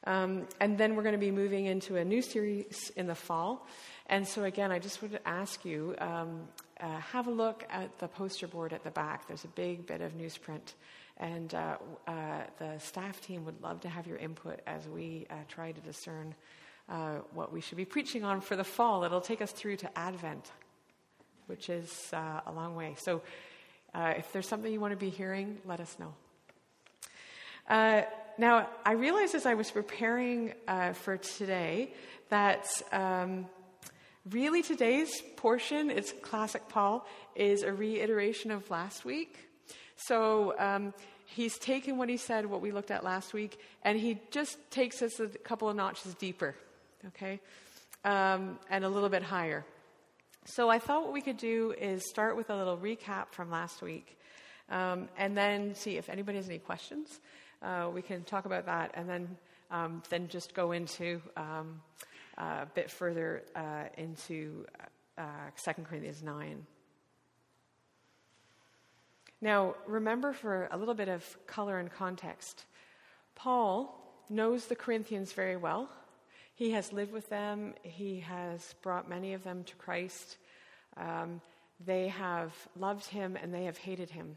And then we're going to be moving into a new series in the fall. And so again, I just would ask you, have a look at the poster board at the back. There's a big bit of newsprint. And the staff team would love to have your input as we try to discern what we should be preaching on for the fall. It'll take us through to Advent, which is a long way. So if there's something you want to be hearing, let us know. Now, I realized as I was preparing for today that really today's portion, it's classic Paul, is a reiteration of last week. So he's taken what he said, what we looked at last week, and he just takes us a couple of notches deeper, okay, and a little bit higher. So I thought what we could do is start with a little recap from last week, and then see if anybody has any questions. We can talk about that, and then just go into a bit further into 2 Corinthians 9. Now, remember, for a little bit of color and context, Paul knows the Corinthians very well. He has lived with them. He has brought many of them to Christ. They have loved him and they have hated him.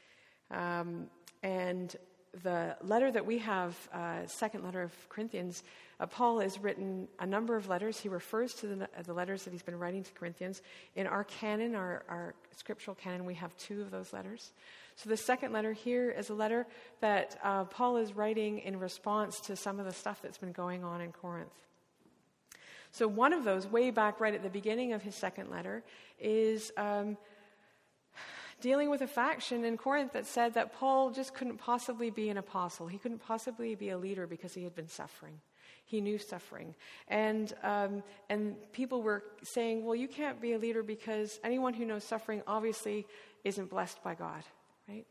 And the letter that we have, second letter of Corinthians, Paul has written a number of letters. He refers to the letters that he's been writing to Corinthians. In our canon, our scriptural canon, we have 2 of those letters. So the second letter here is a letter that Paul is writing in response to some of the stuff that's been going on in Corinth. So one of those, way back right at the beginning of his second letter, is dealing with a faction in Corinth that said that Paul just couldn't possibly be an apostle. He couldn't possibly be a leader because he had been suffering. He knew suffering. And people were saying, well, you can't be a leader because anyone who knows suffering obviously isn't blessed by God, right?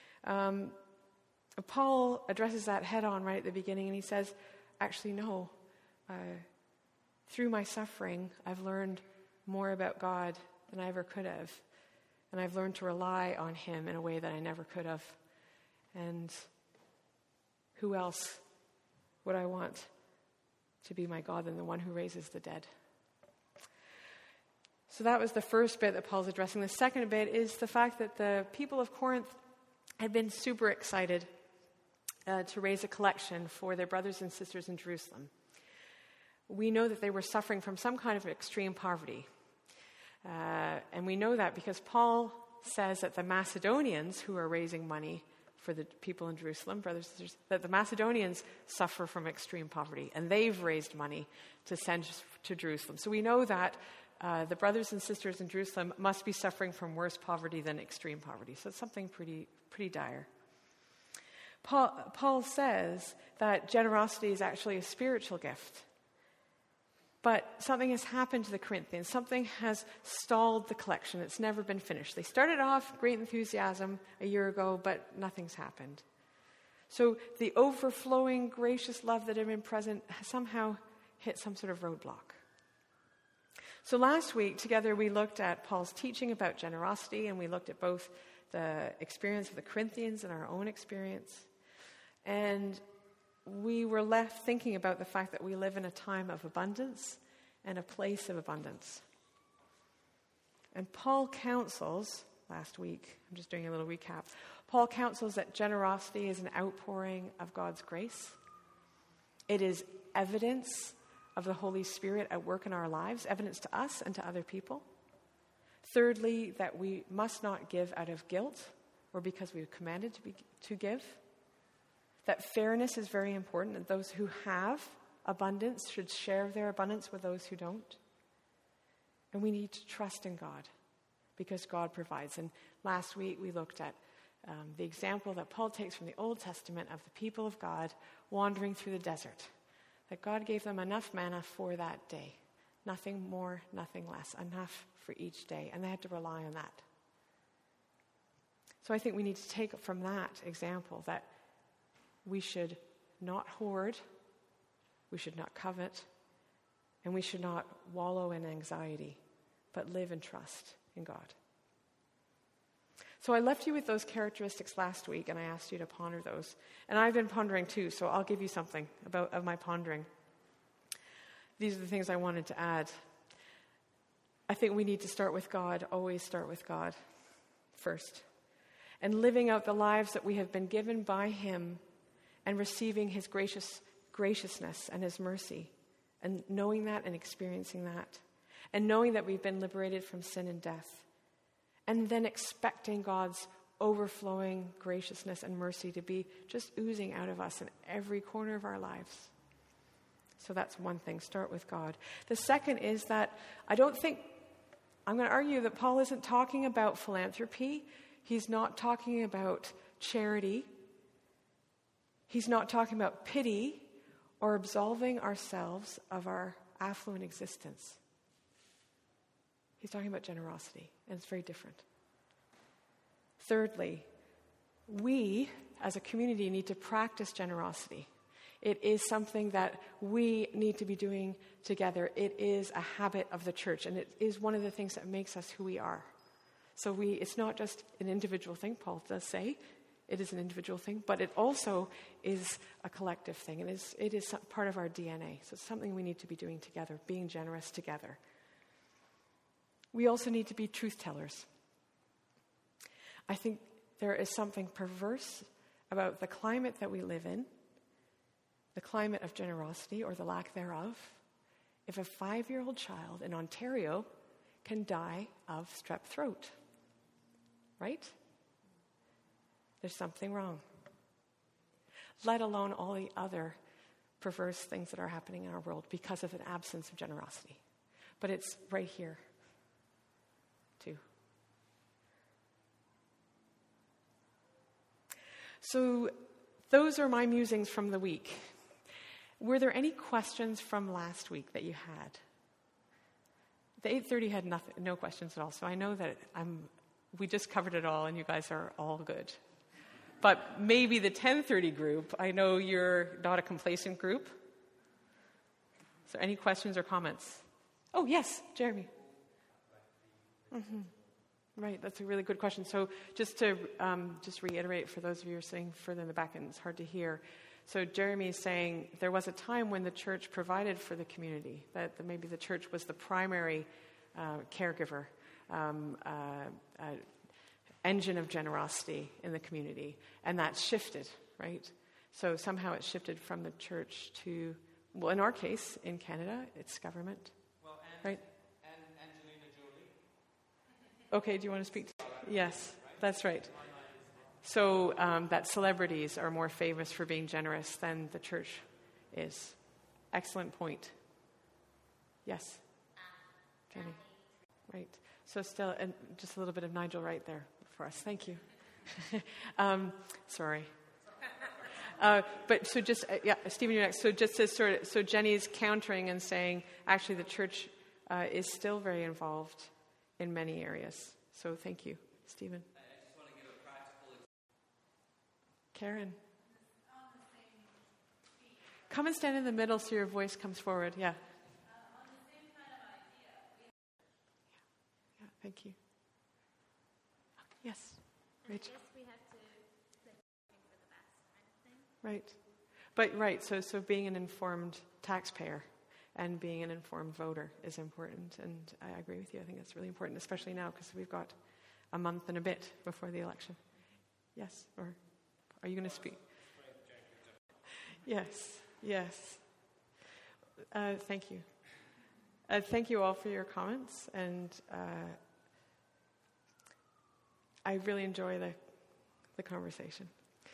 Paul addresses that head on right at the beginning, and he says, actually, no. Through my suffering, I've learned more about God than I ever could have. And I've learned to rely on him in a way that I never could have. And who else would I want to be my God than the one who raises the dead? So that was the first bit that Paul's addressing. The second bit is the fact that the people of Corinth had been super excited to raise a collection for their brothers and sisters in Jerusalem. We know that they were suffering from some kind of extreme poverty. And we know that because Paul says that the Macedonians who are raising money for the people in Jerusalem, brothers and sisters, that the Macedonians suffer from extreme poverty, and they've raised money to send to Jerusalem. So we know that the brothers and sisters in Jerusalem must be suffering from worse poverty than extreme poverty. So it's something pretty dire. Paul says that generosity is actually a spiritual gift. But something has happened to the Corinthians. Something has stalled the collection. It's never been finished. They started off great enthusiasm a year ago, but nothing's happened. So the overflowing, gracious love that had been present has somehow hit some sort of roadblock. So last week, together, we looked at Paul's teaching about generosity, and we looked at both the experience of the Corinthians and our own experience. And we were left thinking about the fact that we live in a time of abundance and a place of abundance. And Paul counsels, last week, I'm just doing a little recap, Paul counsels that generosity is an outpouring of God's grace. It is evidence of the Holy Spirit at work in our lives, evidence to us and to other people. Thirdly, that we must not give out of guilt or because we're commanded to give. That fairness is very important, that those who have abundance should share their abundance with those who don't. And we need to trust in God because God provides. And last week we looked at the example that Paul takes from the Old Testament of the people of God wandering through the desert. That God gave them enough manna for that day. Nothing more, nothing less. Enough for each day. And they had to rely on that. So I think we need to take from that example that we should not hoard, we should not covet, and we should not wallow in anxiety, but live and trust in God. So I left you with those characteristics last week, and I asked you to ponder those. And I've been pondering too, so I'll give you something of my pondering. These are the things I wanted to add. I think we need to start with God, always start with God first. And living out the lives that we have been given by him and receiving his graciousness and his mercy. And knowing that and experiencing that. And knowing that we've been liberated from sin and death. And then expecting God's overflowing graciousness and mercy to be just oozing out of us in every corner of our lives. So that's one thing, start with God. The second is that I'm going to argue that Paul isn't talking about philanthropy. He's not talking about charity. He's not talking about pity or absolving ourselves of our affluent existence. He's talking about generosity, and it's very different. Thirdly, we as a community need to practice generosity. It is something that we need to be doing together. It is a habit of the church, and it is one of the things that makes us who we are. So it's not just an individual thing, Paul does say. It is an individual thing, but it also is a collective thing. It is part of our DNA. So it's something we need to be doing together, being generous together. We also need to be truth tellers. I think there is something perverse about the climate that we live in, the climate of generosity or the lack thereof, if a 5-year-old child in Ontario can die of strep throat. Right? There's something wrong. Let alone all the other perverse things that are happening in our world because of an absence of generosity. But it's right here. So those are my musings from the week. Were there any questions from last week that you had? The 8:30 had no questions at all, so I know that we just covered it all and you guys are all good. But maybe the 10:30 group, I know you're not a complacent group. So any questions or comments? Oh, yes, Jeremy. Mm-hmm. Right, that's a really good question. So just to reiterate for those of you who are sitting further in the back and it's hard to hear. So Jeremy is saying there was a time when the church provided for the community, that maybe the church was the primary caregiver, engine of generosity in the community. And that's shifted, right? So somehow it shifted from the church to, well, in our case, in Canada, it's government, right? Okay, do you want to speak? Yes, that's right. So that celebrities are more famous for being generous than the church is. Excellent point. Yes? Jenny. Right. So still, and just a little bit of Nigel right there for us. Thank you. Sorry. But so just, Stephen, you're next. So just as so Jenny's countering and saying, actually the church is still very involved in many areas. So thank you, Stephen. I just want to give a practical example. Karen. Come and stand in the middle so your voice comes forward. Yeah. On the same kind of idea. Yeah, thank you. Yes, Rachel. I guess we have to like looking for the best kind of thing. Right. But right, so being an informed taxpayer and being an informed voter is important, and I agree with you. I think that's really important, especially now because we've got a month and a bit before the election. Yes, or are you going to speak? Yes. Thank you. Thank you all for your comments, and I really enjoy the conversation.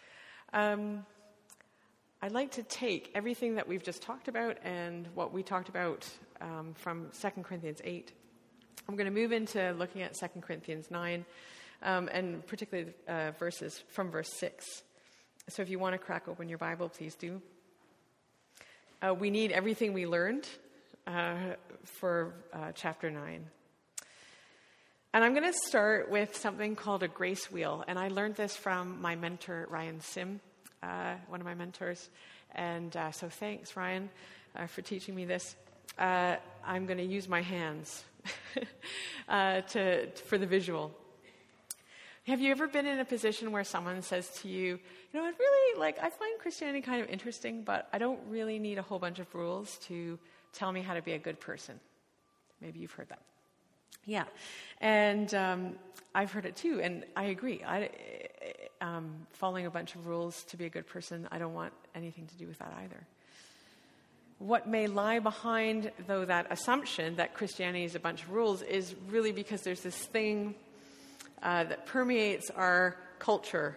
I'd like to take everything that we've just talked about and what we talked about from 2 Corinthians 8. I'm going to move into looking at 2 Corinthians 9, and particularly verses from verse 6. So if you want to crack open your Bible, please do. We need everything we learned for chapter 9. And I'm going to start with something called a grace wheel. And I learned this from my mentor, Ryan Sim, one of my mentors. And so thanks, Ryan, for teaching me this. I'm going to use my hands for the visual. Have you ever been in a position where someone says to you, I find Christianity kind of interesting, but I don't really need a whole bunch of rules to tell me how to be a good person? Maybe you've heard that. Yeah. And I've heard it too, and I agree. Following a bunch of rules to be a good person, I don't want anything to do with that either. What may lie behind, though, that assumption that Christianity is a bunch of rules is really because there's this thing that permeates our culture.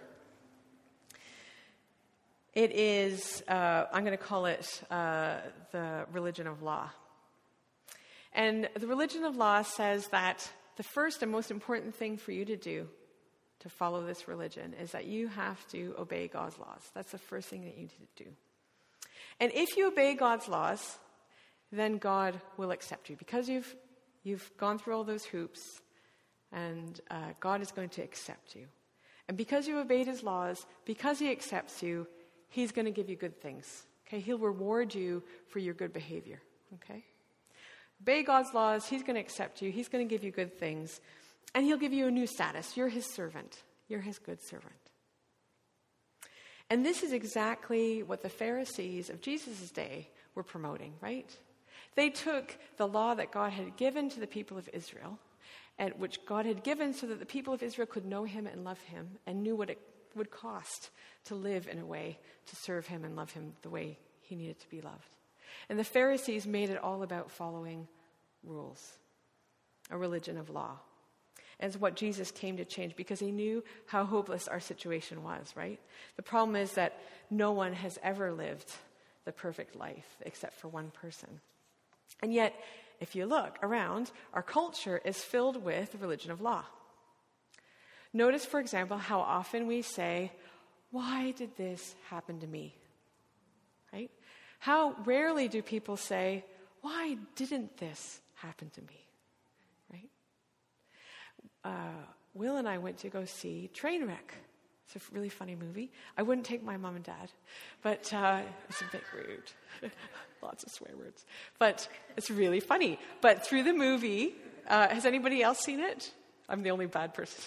It is, I'm going to call it the religion of law. And the religion of law says that the first and most important thing for you to do to follow this religion is that you have to obey God's laws. That's the first thing that you need to do. And if you obey God's laws, then God will accept you because you've gone through all those hoops. And God is going to accept you. And because you obeyed his laws, because he accepts you, he's going to give you good things. Okay? He'll reward you for your good behavior. Okay? Obey God's laws, he's going to accept you, he's going to give you good things, and he'll give you a new status. You're his servant. You're his good servant. And this is exactly what the Pharisees of Jesus' day were promoting, right? They took the law that God had given to the people of Israel, and which God had given so that the people of Israel could know him and love him and knew what it would cost to live in a way to serve him and love him the way he needed to be loved. And the Pharisees made it all about following rules, a religion of law. And it's what Jesus came to change because he knew how hopeless our situation was, right? The problem is that no one has ever lived the perfect life except for one person. And yet, if you look around, our culture is filled with the religion of law. Notice, for example, how often we say, "Why did this happen to me?" Right? How rarely do people say, "Why didn't this happen to me?" Right? Will and I went to go see Trainwreck. It's a really funny movie. I wouldn't take my mom and dad, but it's a bit rude. Lots of swear words. But it's really funny. But through the movie, has anybody else seen it? I'm the only bad person.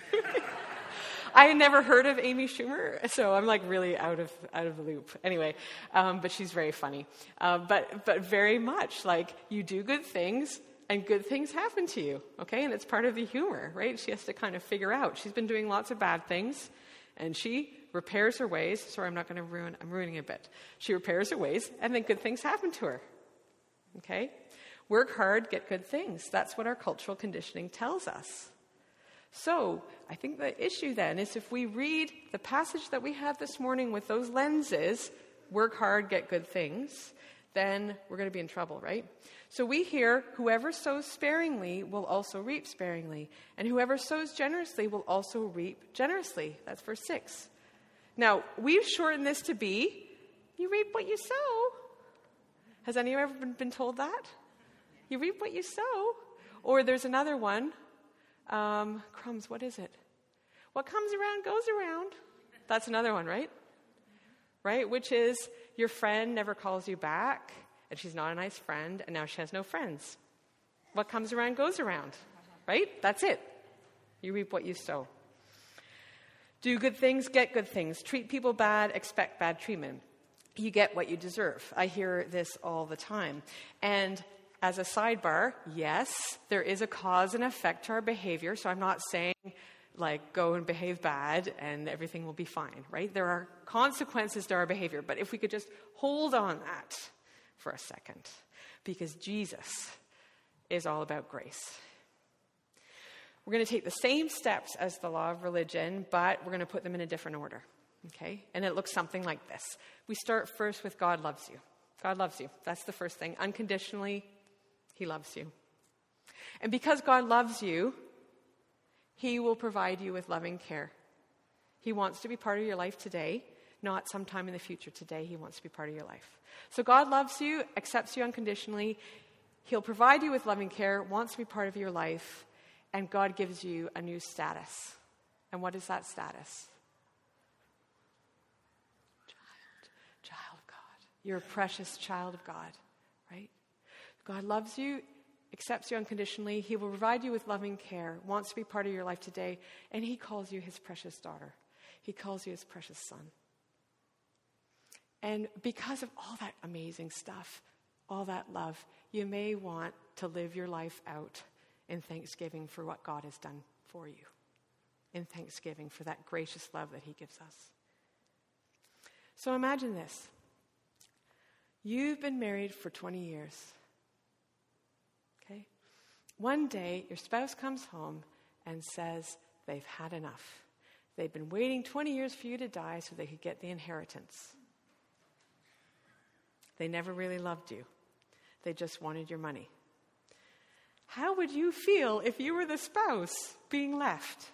I had never heard of Amy Schumer, so I'm like really out of the loop. Anyway, but she's very funny. But very much like you do good things and good things happen to you, okay? And it's part of the humor, right? She has to kind of figure out. She's been doing lots of bad things, and she repairs her ways. Sorry, I'm ruining a bit. She repairs her ways, and then good things happen to her, okay? Work hard, get good things. That's what our cultural conditioning tells us. So I think the issue then is if we read the passage that we had this morning with those lenses, work hard, get good things, then we're going to be in trouble, right? So we hear, whoever sows sparingly will also reap sparingly, and whoever sows generously will also reap generously. That's verse 6. Now, we've shortened this to be, you reap what you sow. Has anyone ever been told that? You reap what you sow. Or there's another one. Crumbs, what is it? What comes around goes around. That's another one, right? Right? Which is your friend never calls you back, and she's not a nice friend, and now she has no friends. What comes around goes around, right? That's it. You reap what you sow. Do good things, get good things. Treat people bad, expect bad treatment. You get what you deserve. I hear this all the time. And as a sidebar, yes, there is a cause and effect to our behavior. So I'm not saying, like, go and behave bad and everything will be fine, right? There are consequences to our behavior. But if we could just hold on that for a second, because Jesus is all about grace. We're going to take the same steps as the law of religion, but we're going to put them in a different order, okay? And it looks something like this. We start first with God loves you. God loves you. That's the first thing. Unconditionally, he loves you. And because God loves you, he will provide you with loving care. He wants to be part of your life today, not sometime in the future. Today, he wants to be part of your life. So God loves you, accepts you unconditionally. He'll provide you with loving care, wants to be part of your life, and God gives you a new status. And what is that status? Child of God. You're a precious child of God, right? God loves you. accepts you unconditionally. He will provide you with loving care, wants to be part of your life today, and he calls you his precious daughter. He calls you his precious son. And because of all that amazing stuff, all that love, you may want to live your life out in thanksgiving for what God has done for you, in thanksgiving for that gracious love that he gives us. So imagine this. You've been married for 20 years. Okay? One day, your spouse comes home and says they've had enough. They've been waiting 20 years for you to die so they could get the inheritance. They never really loved you. They just wanted your money. How would you feel if you were the spouse being left?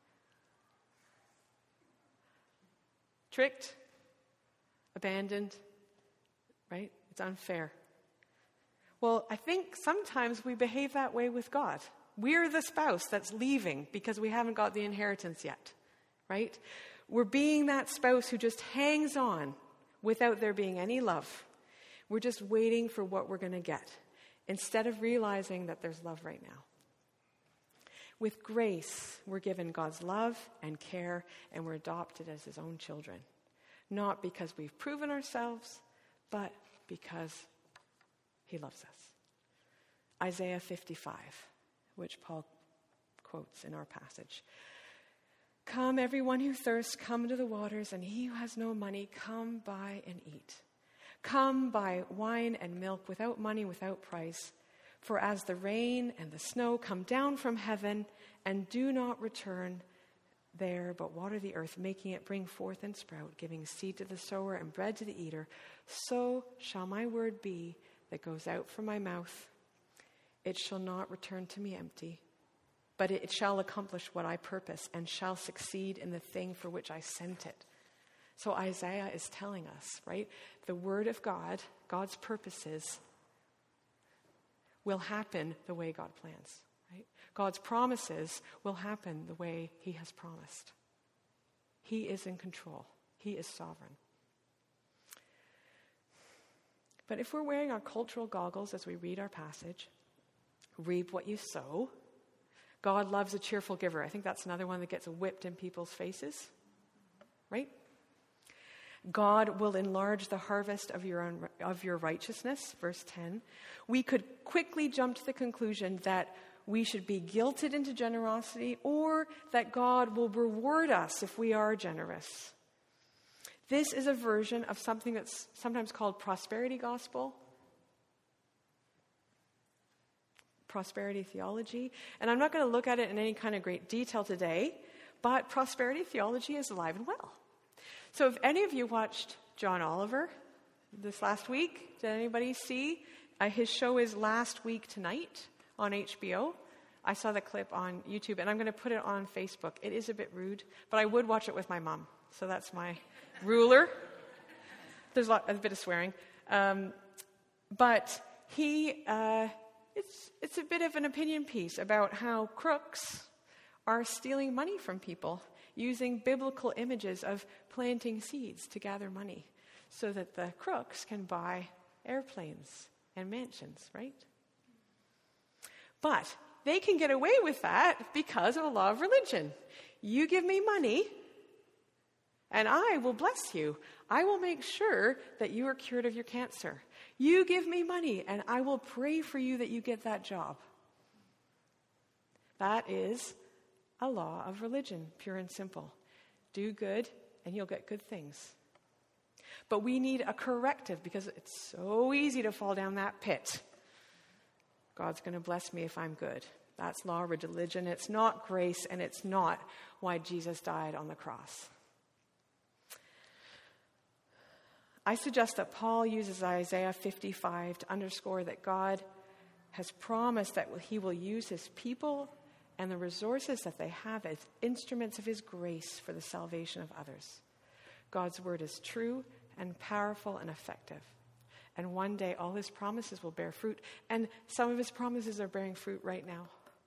Tricked? Abandoned? Right? It's unfair. Well, I think sometimes we behave that way with God. We're the spouse that's leaving because we haven't got the inheritance yet. Right? We're being that spouse who just hangs on without there being any love. We're just waiting for what we're going to get instead of realizing that there's love right now. With grace, we're given God's love and care, and we're adopted as his own children. Not because we've proven ourselves, but because he loves us. Isaiah 55, which Paul quotes in our passage. Come, everyone who thirsts, come to the waters, and he who has no money, come buy and eat. Come buy wine and milk without money, without price. For as the rain and the snow come down from heaven and do not return there, but water the earth, making it bring forth and sprout, giving seed to the sower and bread to the eater, so shall my word be that goes out from my mouth. It shall not return to me empty, but it shall accomplish what I purpose and shall succeed in the thing for which I sent it. So Isaiah is telling us, right? The word of God, God's purposes, will happen the way God plans, right? God's promises will happen the way he has promised. He is in control. He is sovereign. But if we're wearing our cultural goggles as we read our passage, reap what you sow. God loves a cheerful giver. I think that's another one that gets whipped in people's faces, right? God will enlarge the harvest of your righteousness, verse 10. We could quickly jump to the conclusion that we should be guilted into generosity or that God will reward us if we are generous. This is a version of something that's sometimes called prosperity gospel, prosperity theology. And I'm not going to look at it in any kind of great detail today, but prosperity theology is alive and well. So if any of you watched John Oliver this last week, did anybody see? His show is Last Week Tonight on HBO. I saw the clip on YouTube, and I'm going to put it on Facebook. It is a bit rude, but I would watch it with my mom. So that's my ruler. There's a bit of swearing. But it's a bit of an opinion piece about how crooks are stealing money from people, using biblical images of planting seeds to gather money so that the crooks can buy airplanes and mansions, right? But they can get away with that because of the law of religion. You give me money, and I will bless you. I will make sure that you are cured of your cancer. You give me money, and I will pray for you that you get that job. That is a law of religion, pure and simple. Do good, and you'll get good things. But we need a corrective because it's so easy to fall down that pit. God's going to bless me if I'm good. That's law of religion. It's not grace, and it's not why Jesus died on the cross. I suggest that Paul uses Isaiah 55 to underscore that God has promised that he will use his people and the resources that they have as instruments of his grace for the salvation of others. God's word is true and powerful and effective. And one day all his promises will bear fruit. And some of his promises are bearing fruit right now.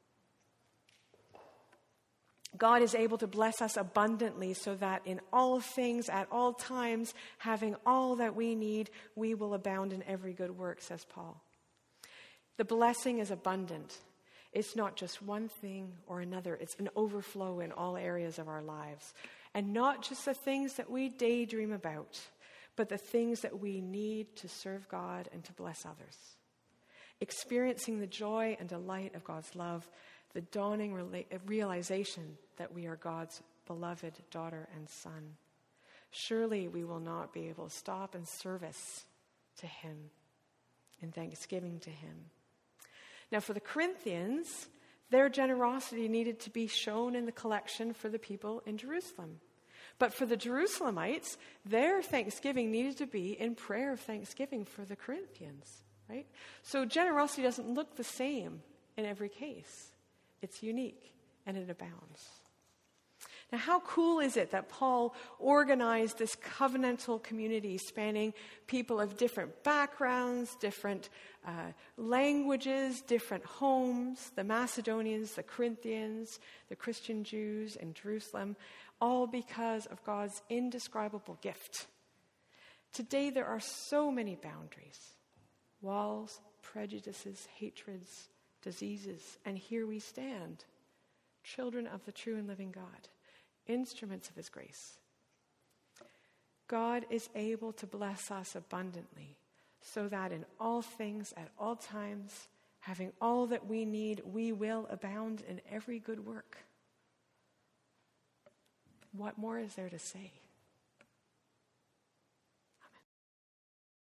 God is able to bless us abundantly so that in all things, at all times, having all that we need, we will abound in every good work, says Paul. The blessing is abundant. It's not just one thing or another. It's an overflow in all areas of our lives. And not just the things that we daydream about, but the things that we need to serve God and to bless others. Experiencing the joy and delight of God's love, the dawning realization that we are God's beloved daughter and son. Surely we will not be able to stop in service to him, in thanksgiving to him. Now for the Corinthians, their generosity needed to be shown in the collection for the people in Jerusalem. But for the Jerusalemites, their thanksgiving needed to be in prayer of thanksgiving for the Corinthians, right? So generosity doesn't look the same in every case. It's unique and it abounds. Now, how cool is it that Paul organized this covenantal community spanning people of different backgrounds, different languages, different homes, the Macedonians, the Corinthians, the Christian Jews in Jerusalem, all because of God's indescribable gift. Today, there are so many boundaries, walls, prejudices, hatreds, diseases, and here we stand, children of the true and living God, instruments of his grace. God is able to bless us abundantly so that in all things, at all times, having all that we need, we will abound in every good work. What more is there to say?